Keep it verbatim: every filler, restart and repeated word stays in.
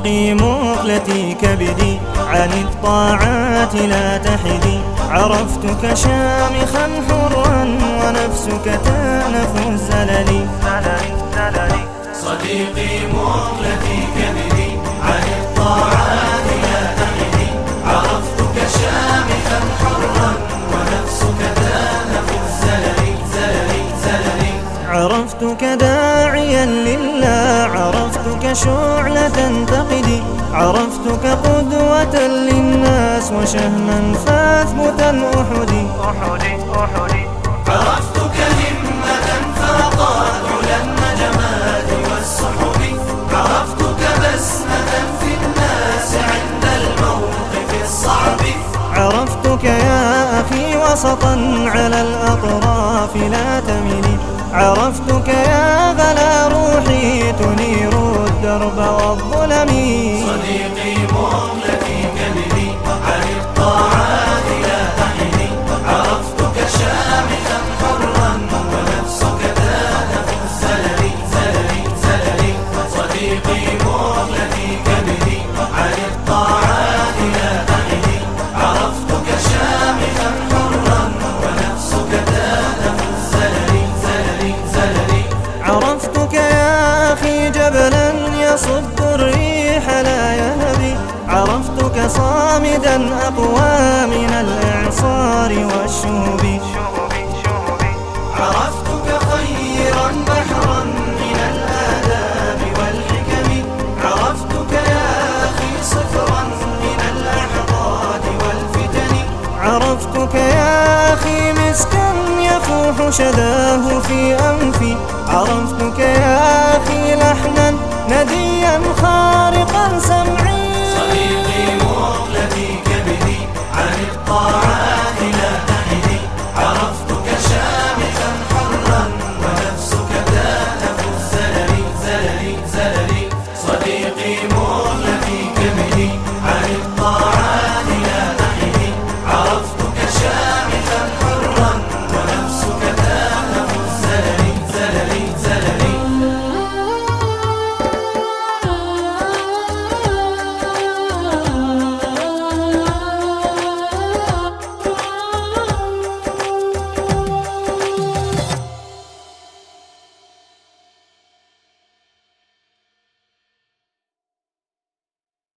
صديقي مقلتي كبدي، عن الطاعات لا تحدي. عرفتك شامخا حرا ونفسك تأنف الزلل. صديقي مقلتي كبدي، عن الطاعات لا تحدي. عرفتك شامخا حرا ونفسك تأنف الزلل. زلل زلل عرفتك داعيا لله، عرفتك شعلة تقدي. عرفتك قدوة للناس وشهما فاثبت الأحدي. عرفتك همة فاقت علا النجمات والسحب. عرفتك بسمة في الناس عند الموقف الصعب. عرفتك يا أخي وسطا على الأطراف لا تملي. عرفتك يا غلا روحي تنير الدرب والظلم. صديقي مقلتي كبدي، عن الطاعات لا تحدي. عرفتك شامخا حرا ونفسك تأنف الزلل. زلل زلل صديقي مقلتي كبدي، عن الطاعات لا تحدي. عرفتك شامخا حرا ونفسك تأنف الزلل. زلل زلل عرفتك يا أخي جبلا يصد الريح لا يهبي. عرفتك صامدا أقوى من الإعصار والشهب. عرفتك خيرا بحرا من الآداب والحكم. عرفتك يا أخي صفرا من الأحقاد والفتن. عرفتك يا أخي مسكا يفوح شداه في أنفي. عرفتك يا أخي لحنا نديا خارقا سمعا